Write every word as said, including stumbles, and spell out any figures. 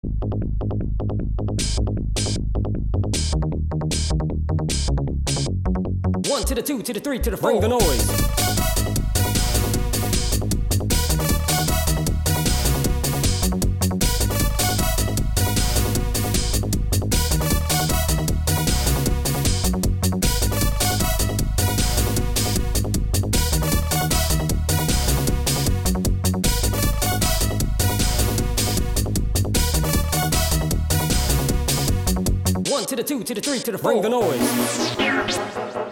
One to the two to the three to the four. Bring the noise. One to the two to the three to the four. Bring the noise.